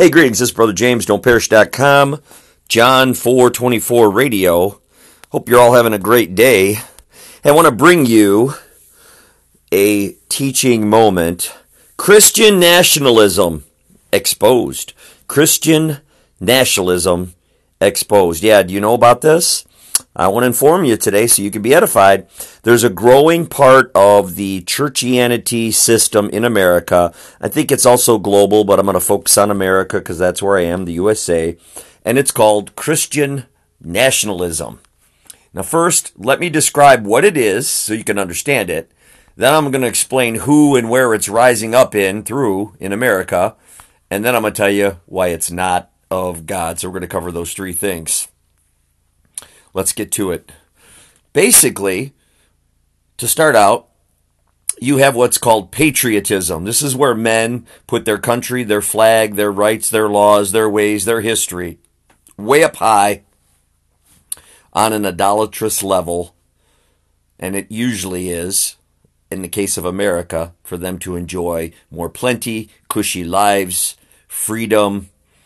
Hey, greetings. This is Brother James, don'tperish.com, John 4:24 radio. Hope you're all having a great day. I want to bring you a teaching moment. Christian nationalism exposed. Christian nationalism exposed. Yeah, do you know about this? I want to inform you today so you can be edified. There's a growing part of the churchianity system in America. I think it's also global, but I'm going to focus on America because that's where I am, the USA. And it's called Christian nationalism. Now first, let me describe what it is so you can understand it. Then I'm going to explain who and where it's rising up in America. And then I'm going to tell you why it's not of God. So we're going to cover those three things. Let's get to it. Basically, to start out, you have what's called patriotism. This is where men put their country, their flag, their rights, their laws, their ways, their history way up high on an idolatrous level. And it usually is, in the case of America, for them to enjoy more plenty, cushy lives, freedom.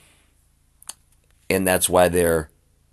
And that's why they're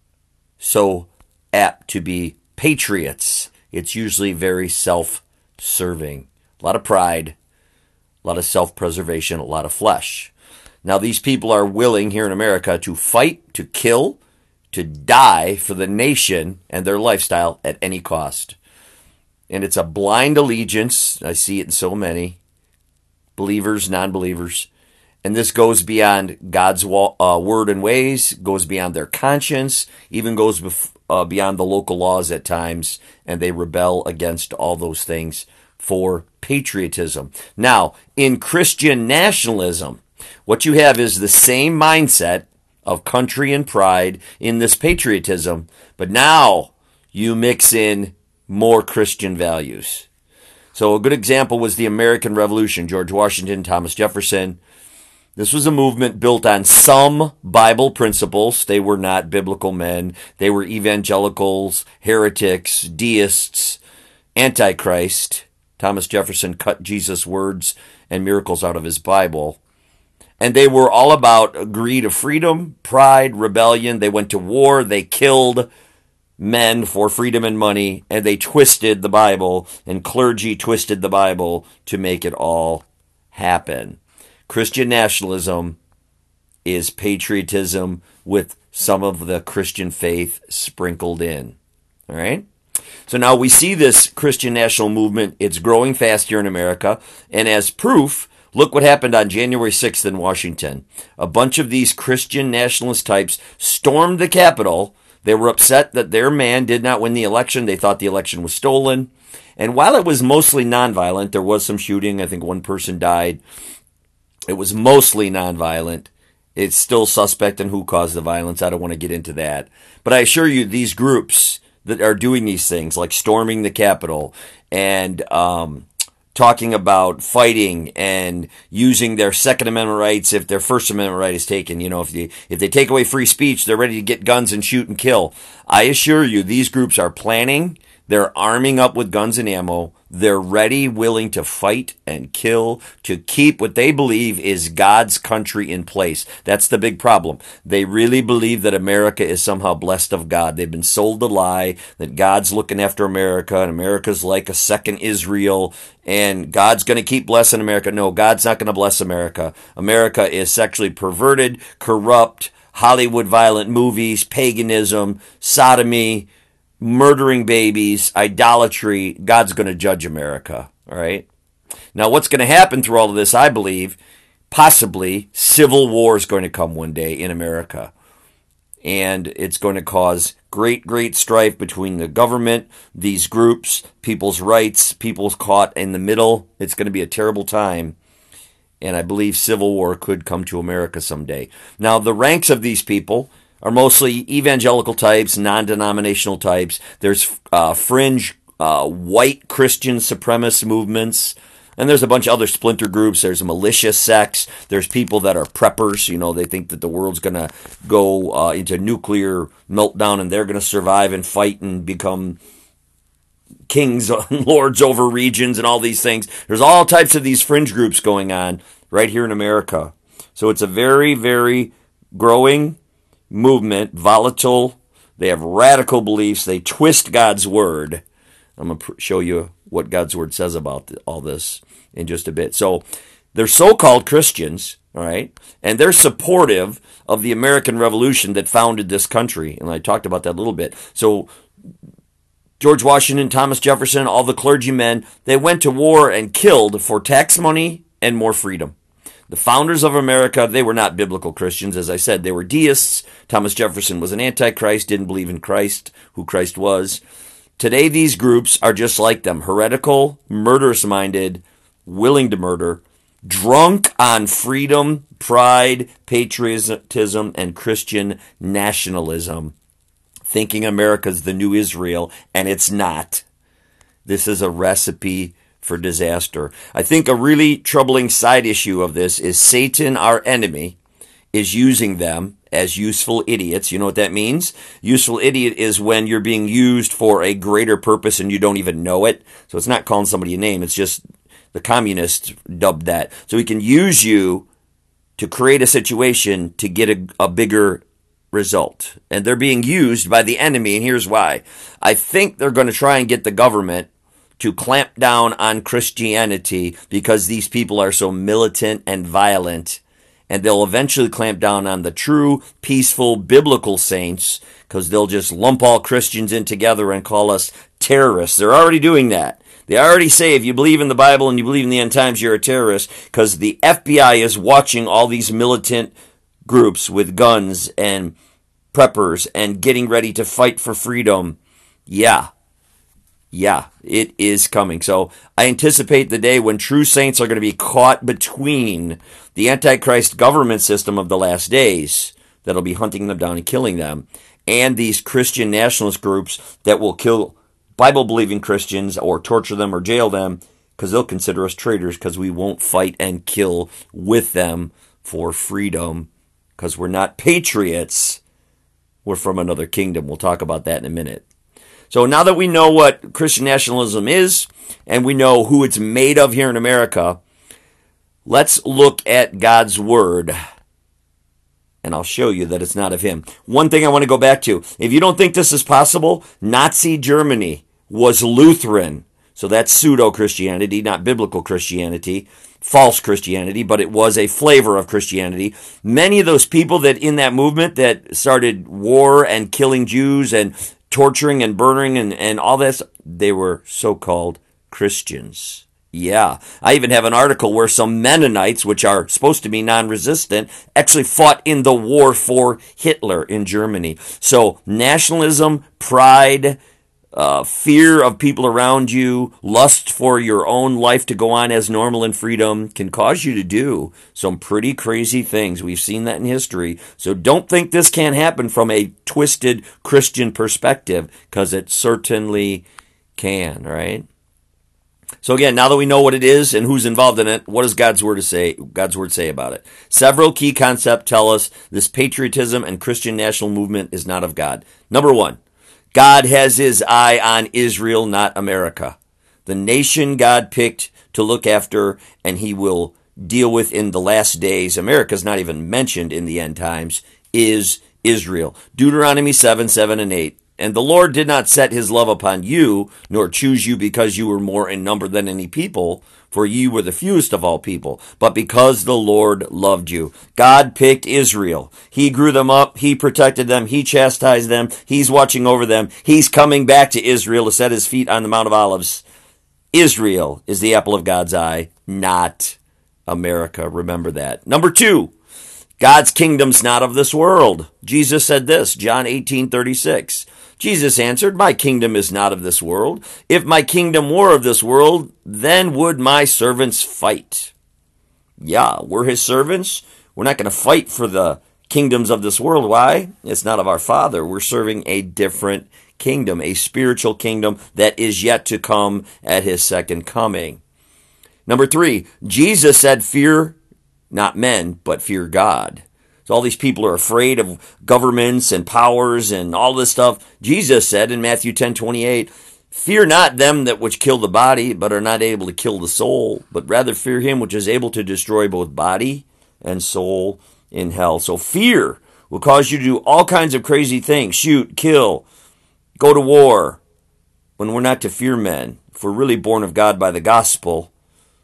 so apt to be patriots. It's usually very self-serving. A lot of pride, a lot of self-preservation, a lot of flesh. Now, these people are willing here in America to fight, to kill, to die for the nation and their lifestyle at any cost. And it's a blind allegiance. I see it in so many. Believers, non-believers. And this goes beyond God's word and ways, goes beyond their conscience, even goes beyond the local laws at times, and they rebel against all those things for patriotism. Now, in Christian nationalism, what you have is the same mindset of country and pride in this patriotism, but now you mix in more Christian values. So a good example was the American Revolution, George Washington, Thomas Jefferson. This was a movement built on some Bible principles. They were not biblical men. They were evangelicals, heretics, deists, antichrist. Thomas Jefferson cut Jesus' words and miracles out of his Bible. And they were all about greed of freedom, pride, rebellion. They went to war. They killed men for freedom and money. And they twisted the Bible, and clergy twisted the Bible to make it all happen. Christian nationalism is patriotism with some of the Christian faith sprinkled in. All right? So now we see this Christian national movement. It's growing fast here in America. And as proof, look what happened on January 6th in Washington. A bunch of these Christian nationalist types stormed the Capitol. They were upset that their man did not win the election. They thought the election was stolen. And while it was mostly nonviolent, there was some shooting. I think one person died. It was mostly nonviolent. It's still suspect in who caused the violence. I don't want to get into that. But I assure you, these groups that are doing these things, like storming the Capitol and talking about fighting and using their Second Amendment rights if their First Amendment right is taken. You know, if they take away free speech, they're ready to get guns and shoot and kill. I assure you, these groups are planning. They're arming up with guns and ammo. They're ready, willing to fight and kill to keep what they believe is God's country in place. That's the big problem. They really believe that America is somehow blessed of God. They've been sold the lie that God's looking after America and America's like a second Israel and God's going to keep blessing America. No, God's not going to bless America. America is sexually perverted, corrupt, Hollywood violent movies, paganism, sodomy, murdering babies, idolatry. God's going to judge America, all right? Now, what's going to happen through all of this, I believe, possibly civil war is going to come one day in America. And it's going to cause great, great strife between the government, these groups, people's rights, people caught in the middle. It's going to be a terrible time. And I believe civil war could come to America someday. Now, the ranks of these people are mostly evangelical types, non-denominational types. There's fringe white Christian supremacist movements. And there's a bunch of other splinter groups. There's militia sects. There's people that are preppers. You know, they think that the world's going to go into nuclear meltdown and they're going to survive and fight and become kings and lords over regions and all these things. There's all types of these fringe groups going on right here in America. So it's a very, very growing movement, volatile. They have radical beliefs. They twist God's word. I'm going to show you what God's word says about all this in just a bit. So they're so-called Christians, all right, and they're supportive of the American Revolution that founded this country. And I talked about that a little bit. So George Washington, Thomas Jefferson, all the clergymen, they went to war and killed for tax money and more freedom. The founders of America, they were not biblical Christians. As I said, they were deists. Thomas Jefferson was an antichrist, didn't believe in Christ, who Christ was. Today, these groups are just like them, heretical, murderous-minded, willing to murder, drunk on freedom, pride, patriotism, and Christian nationalism, thinking America's the new Israel, and it's not. This is a recipe for disaster. I think a really troubling side issue of this is Satan, our enemy, is using them as useful idiots. You know what that means? Useful idiot is when you're being used for a greater purpose and you don't even know it. So it's not calling somebody a name. It's just the communists dubbed that. So he can use you to create a situation to get a bigger result. And they're being used by the enemy, and here's why. I think they're going to try and get the government to clamp down on Christianity because these people are so militant and violent, and they'll eventually clamp down on the true, peaceful, biblical saints because they'll just lump all Christians in together and call us terrorists. They're already doing that. They already say if you believe in the Bible and you believe in the end times, you're a terrorist because the FBI is watching all these militant groups with guns and preppers and getting ready to fight for freedom. Yeah, it is coming. So I anticipate the day when true saints are going to be caught between the Antichrist government system of the last days that'll be hunting them down and killing them, and these Christian nationalist groups that will kill Bible-believing Christians or torture them or jail them because they'll consider us traitors because we won't fight and kill with them for freedom because we're not patriots. We're from another kingdom. We'll talk about that in a minute. So now that we know what Christian nationalism is and we know who it's made of here in America, let's look at God's word. And I'll show you that it's not of him. One thing I want to go back to. If you don't think this is possible, Nazi Germany was Lutheran. So that's pseudo-Christianity, not biblical Christianity, false Christianity, but it was a flavor of Christianity. Many of those people that in that movement that started war and killing Jews and torturing and burning and all this, they were so-called Christians. Yeah, I even have an article where some Mennonites, which are supposed to be non-resistant, actually fought in the war for Hitler in Germany. So nationalism, pride, fear of people around you, lust for your own life to go on as normal and freedom can cause you to do some pretty crazy things. We've seen that in history. So don't think this can't happen from a twisted Christian perspective, because it certainly can, right? So again, now that we know what it is and who's involved in it, what does God's word say about it? Several key concepts tell us this patriotism and Christian national movement is not of God. Number one, God has his eye on Israel, not America. The nation God picked to look after and he will deal with in the last days, America's not even mentioned in the end times, is Israel. Deuteronomy 7, and 8. And the Lord did not set his love upon you, nor choose you because you were more in number than any people, for ye were the fewest of all people, but because the Lord loved you. God picked Israel. He grew them up. He protected them. He chastised them. He's watching over them. He's coming back to Israel to set his feet on the Mount of Olives. Israel is the apple of God's eye, not America. Remember that. Number two, God's kingdom's not of this world. Jesus said this, John 18:36. Jesus answered, my kingdom is not of this world. If my kingdom were of this world, then would my servants fight. Yeah, we're his servants. We're not going to fight for the kingdoms of this world. Why? It's not of our Father. We're serving a different kingdom, a spiritual kingdom that is yet to come at his second coming. Number three, Jesus said, fear not men, but fear God. So all these people are afraid of governments and powers and all this stuff. Jesus said in Matthew 10:28, fear not them that which kill the body, but are not able to kill the soul, but rather fear him which is able to destroy both body and soul in hell. So fear will cause you to do all kinds of crazy things. Shoot, kill, go to war. When we're not to fear men, if we're really born of God by the gospel,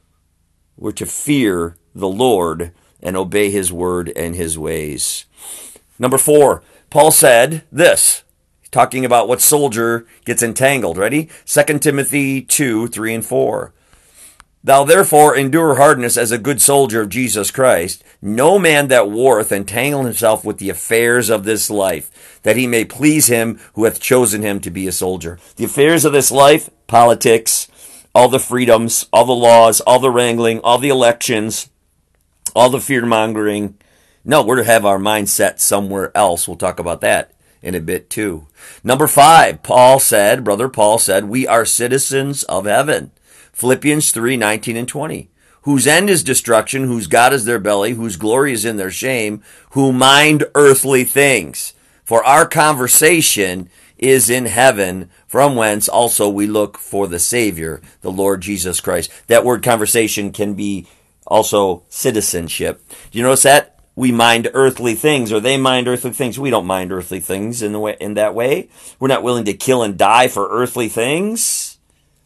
we're to fear the Lord and obey his word and his ways. Number 4, Paul said this, talking about what soldier gets entangled. Ready? 2 Timothy 2, 3 and 4. Thou therefore endure hardness as a good soldier of Jesus Christ. No man that warreth entangle himself with the affairs of this life, that he may please him who hath chosen him to be a soldier. The affairs of this life, politics, all the freedoms, all the laws, all the wrangling, all the elections, all the fear-mongering. No, we're to have our mind set somewhere else. We'll talk about that in a bit too. Number 5, Brother Paul said, we are citizens of heaven. Philippians 3, 19 and 20. Whose end is destruction, whose God is their belly, whose glory is in their shame, who mind earthly things. For our conversation is in heaven, from whence also we look for the Savior, the Lord Jesus Christ. That word conversation can be also citizenship. Do you notice that? We mind earthly things, or they mind earthly things. We don't mind earthly things in that way. We're not willing to kill and die for earthly things.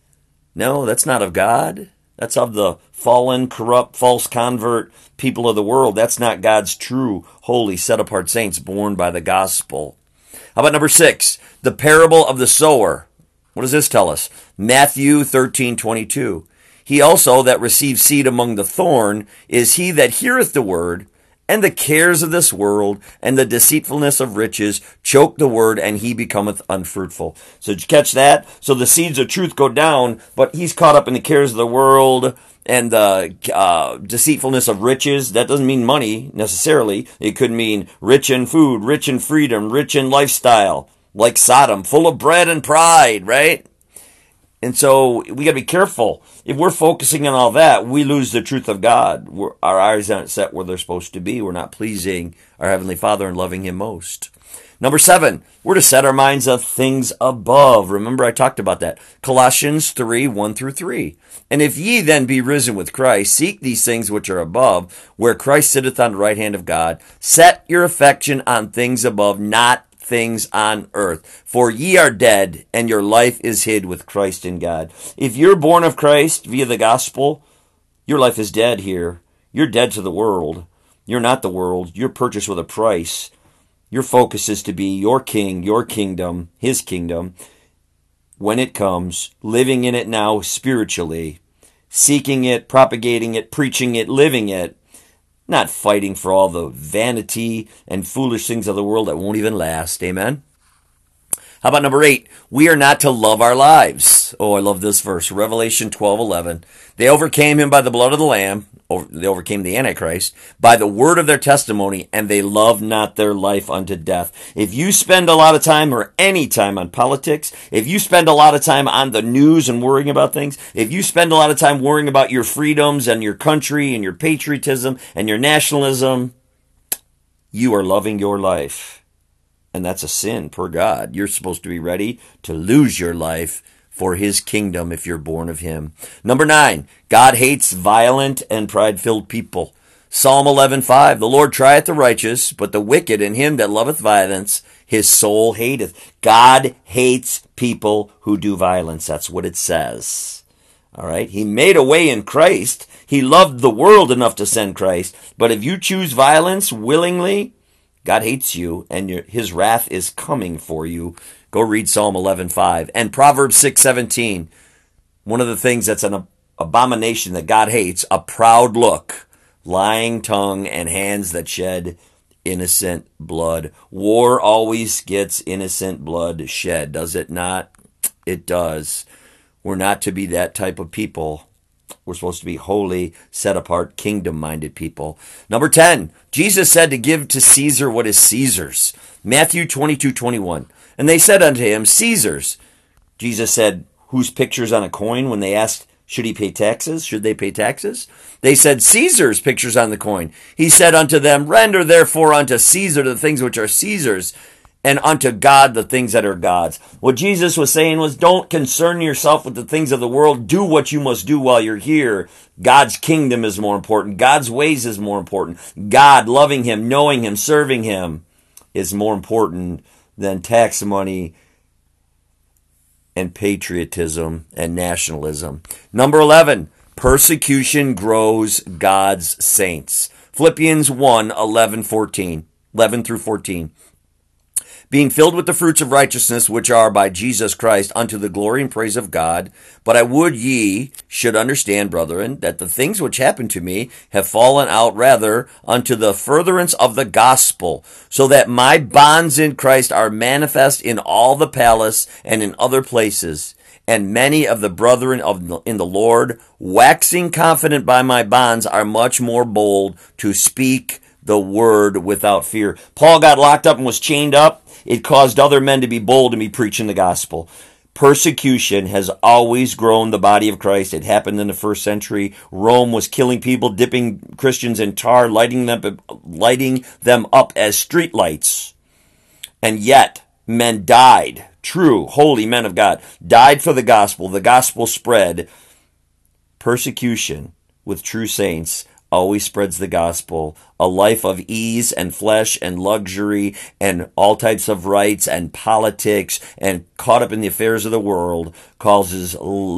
No, that's not of God. That's of the fallen, corrupt, false convert people of the world. That's not God's true, holy, set-apart saints born by the gospel. How about number 6? The parable of the sower. What does this tell us? Matthew 13, 22. He also that receives seed among the thorn is he that heareth the word, and the cares of this world and the deceitfulness of riches choke the word, and he becometh unfruitful. So did you catch that? So the seeds of truth go down, but he's caught up in the cares of the world and the deceitfulness of riches. That doesn't mean money necessarily. It could mean rich in food, rich in freedom, rich in lifestyle, like Sodom, full of bread and pride, right? And so we got to be careful. If we're focusing on all that, we lose the truth of God. Our eyes aren't set where they're supposed to be. We're not pleasing our Heavenly Father and loving him most. Number 7, we're to set our minds on things above. Remember, I talked about that. Colossians 3, 1 through 3. And if ye then be risen with Christ, seek these things which are above, where Christ sitteth on the right hand of God. Set your affection on things above, not things on earth. For ye are dead, and your life is hid with Christ in God. If you're born of Christ via the gospel, your life is dead here. You're dead to the world. You're not the world. You're purchased with a price. Your focus is to be your king, your kingdom, his kingdom, when it comes, living in it now spiritually, seeking it, propagating it, preaching it, living it, not fighting for all the vanity and foolish things of the world that won't even last. Amen? How about number 8? We are not to love our lives. Oh, I love this verse. Revelation 12:11. They overcame him by the blood of the Lamb. They overcame the Antichrist by the word of their testimony, and they loved not their life unto death. If you spend a lot of time or any time on politics, if you spend a lot of time on the news and worrying about things, if you spend a lot of time worrying about your freedoms and your country and your patriotism and your nationalism, you are loving your life. And that's a sin per God. You're supposed to be ready to lose your life for his kingdom if you're born of him. Number 9, God hates violent and pride-filled people. Psalm 11:5, the Lord trieth the righteous, but the wicked and him that loveth violence, his soul hateth. God hates people who do violence. That's what it says. All right? He made a way in Christ. He loved the world enough to send Christ. But if you choose violence willingly, God hates you, and his wrath is coming for you. Go read Psalm 11:5. And Proverbs 6:17. One of the things that's an abomination that God hates, a proud look, lying tongue, and hands that shed innocent blood. War always gets innocent blood shed, does it not? It does. We're not to be that type of people. We're supposed to be holy, set-apart, kingdom-minded people. Number 10, Jesus said to give to Caesar what is Caesar's. Matthew 22:21. And they said unto him, Caesar's. Jesus said, whose picture's on a coin? When they asked, should he pay taxes? Should they pay taxes? They said, Caesar's picture's on the coin. He said unto them, render therefore unto Caesar the things which are Caesar's, and unto God the things that are God's. What Jesus was saying was, don't concern yourself with the things of the world. Do what you must do while you're here. God's kingdom is more important. God's ways is more important. God, loving him, knowing him, serving him is more important than tax money and patriotism and nationalism. Number 11, persecution grows God's saints. Philippians 1, 11 through 14. Being filled with the fruits of righteousness, which are by Jesus Christ, unto the glory and praise of God. But I would ye should understand, brethren, that the things which happened to me have fallen out rather unto the furtherance of the gospel, so that my bonds in Christ are manifest in all the palace and in other places. And many of the brethren in the Lord, waxing confident by my bonds, are much more bold to speak the word without fear. Paul got locked up and was chained up. It caused other men to be bold and be preaching the gospel. Persecution has always grown the body of Christ. It happened in the first century. Rome was killing people, dipping Christians in tar, lighting them up as streetlights. And yet, men died. True, holy men of God died for the gospel. The gospel spread. Persecution with true saints always spreads the gospel. A life of ease and flesh and luxury and all types of rights and politics and caught up in the affairs of the world causes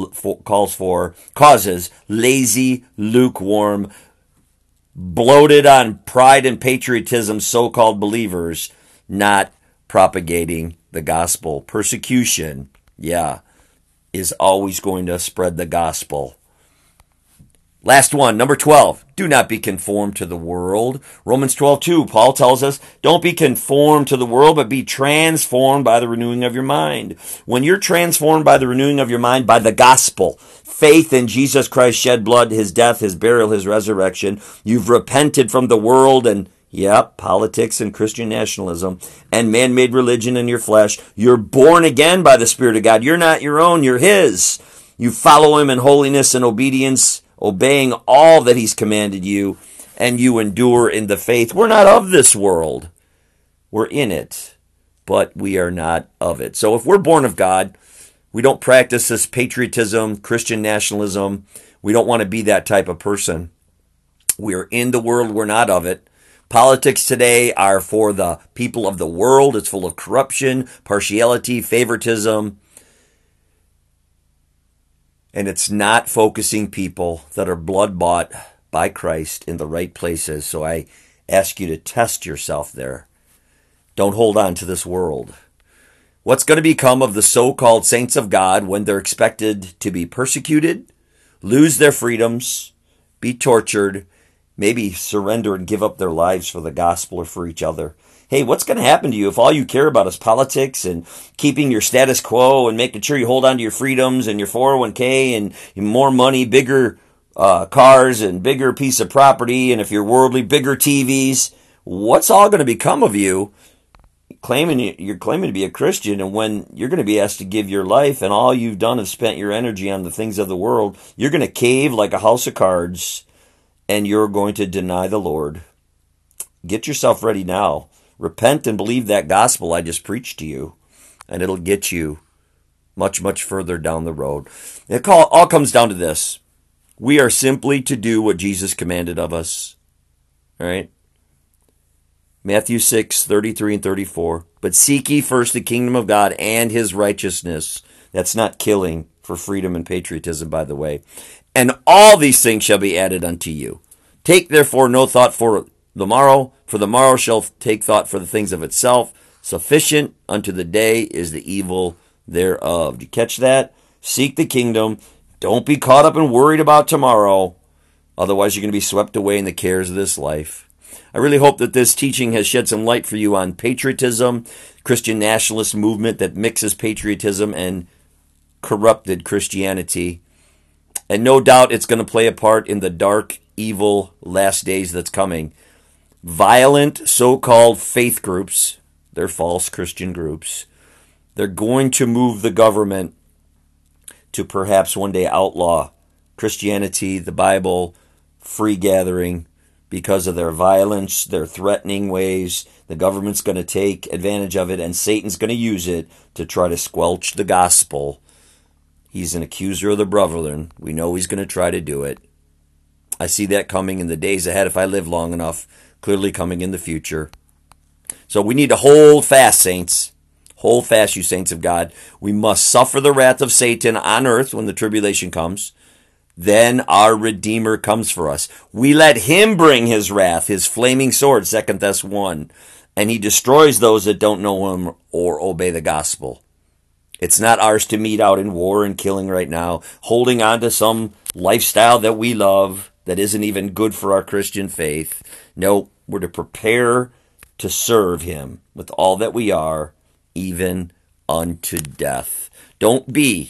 lazy, lukewarm, bloated on pride and patriotism so-called believers not propagating the gospel. Persecution, is always going to spread the gospel. Last one, number 12. Do not be conformed to the world. Romans 12:2, Paul tells us, don't be conformed to the world, but be transformed by the renewing of your mind. When you're transformed by the renewing of your mind, by the gospel, faith in Jesus Christ's shed blood, his death, his burial, his resurrection, you've repented from the world and politics and Christian nationalism and man-made religion in your flesh. You're born again by the Spirit of God. You're not your own, you're his. You follow him in holiness and obedience, obeying all that he's commanded you, and you endure in the faith. We're not of this world. We're in it, but we are not of it. So if we're born of God, we don't practice this patriotism, Christian nationalism. We don't want to be that type of person. We are in the world. We're not of it. Politics today are for the people of the world. It's full of corruption, partiality, favoritism. And it's not focusing people that are blood-bought by Christ in the right places. So I ask you to test yourself there. Don't hold on to this world. What's going to become of the so-called saints of God when they're expected to be persecuted, lose their freedoms, be tortured, maybe surrender and give up their lives for the gospel or for each other? Hey, what's going to happen to you if all you care about is politics and keeping your status quo and making sure you hold on to your freedoms and your 401k and more money, bigger cars and bigger piece of property, and if you're worldly, bigger TVs? What's all going to become of you? You're claiming to be a Christian, and when you're going to be asked to give your life and all you've done is spent your energy on the things of the world, you're going to cave like a house of cards and you're going to deny the Lord. Get yourself ready now. Repent and believe that gospel I just preached to you, and it'll get you much, much further down the road. It all comes down to this. We are simply to do what Jesus commanded of us. All right? Matthew 6:33 and 34. But seek ye first the kingdom of God and his righteousness. That's not killing for freedom and patriotism, by the way. And all these things shall be added unto you. Take therefore no thought for the morrow, for the morrow shall take thought for the things of itself. Sufficient unto the day is the evil thereof. Do you catch that? Seek the kingdom. Don't be caught up and worried about tomorrow. Otherwise, you're going to be swept away in the cares of this life. I really hope that this teaching has shed some light for you on patriotism, Christian nationalist movement that mixes patriotism and corrupted Christianity. And no doubt it's going to play a part in the dark, evil last days that's coming. Violent so-called faith groups, they're false Christian groups, they're going to move the government to perhaps one day outlaw Christianity, the Bible, free gathering, because of their violence, their threatening ways. The government's going to take advantage of it, and Satan's going to use it to try to squelch the gospel. He's an accuser of the brethren. We know he's going to try to do it. I see that coming in the days ahead if I live long enough, clearly coming in the future. So we need to hold fast, saints. Hold fast, you saints of God. We must suffer the wrath of Satan on earth when the tribulation comes. Then our Redeemer comes for us. We let him bring his wrath, his flaming sword, 2 Thess 1, and he destroys those that don't know him or obey the gospel. It's not ours to meet out in war and killing right now, holding on to some lifestyle that we love that isn't even good for our Christian faith. No, we're to prepare to serve him with all that we are, even unto death. Don't be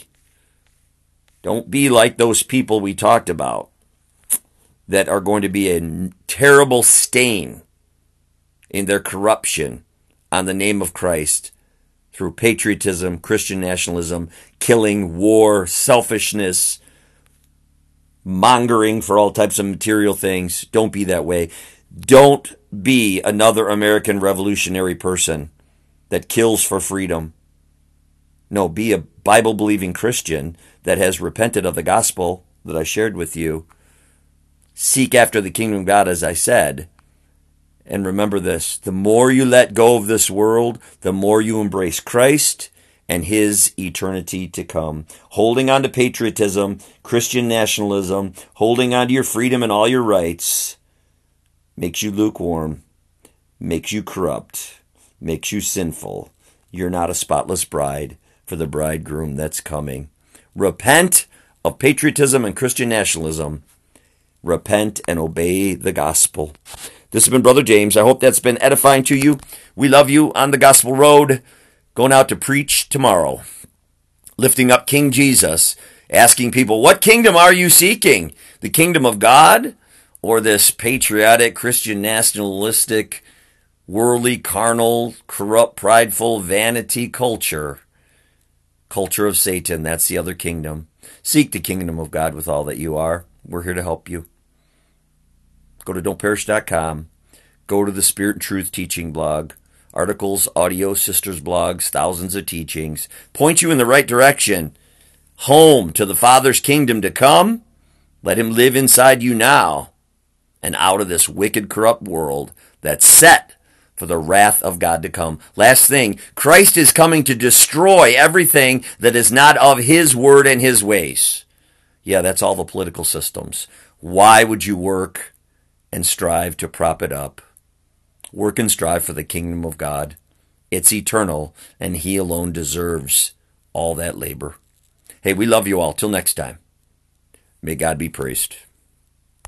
like those people we talked about that are going to be a terrible stain in their corruption on the name of Christ through patriotism, Christian nationalism, killing, war, selfishness, mongering for all types of material things. Don't be that way. Don't be another American revolutionary person that kills for freedom. No, be a Bible-believing Christian that has repented of the gospel that I shared with you. Seek after the kingdom of God, as I said. And remember this, the more you let go of this world, the more you embrace Christ and his eternity to come. Holding on to patriotism, Christian nationalism, holding on to your freedom and all your rights makes you lukewarm, makes you corrupt, makes you sinful. You're not a spotless bride for the bridegroom that's coming. Repent of patriotism and Christian nationalism. Repent and obey the gospel. This has been Brother James. I hope that's been edifying to you. We love you on the gospel road. Going out to preach tomorrow. Lifting up King Jesus. Asking people, what kingdom are you seeking? The kingdom of God? Or this patriotic, Christian, nationalistic, worldly, carnal, corrupt, prideful, vanity culture? Culture of Satan. That's the other kingdom. Seek the kingdom of God with all that you are. We're here to help you. Go to don'tperish.com. Go to the Spirit and Truth teaching blog. Articles, audio, sisters blogs, thousands of teachings. Point you in the right direction. Home to the Father's kingdom to come. Let him live inside you now. And out of this wicked, corrupt world that's set for the wrath of God to come. Last thing, Christ is coming to destroy everything that is not of his word and his ways. Yeah, that's all the political systems. Why would you work and strive to prop it up? Work and strive for the kingdom of God. It's eternal, and he alone deserves all that labor. Hey, we love you all. Till next time, may God be praised.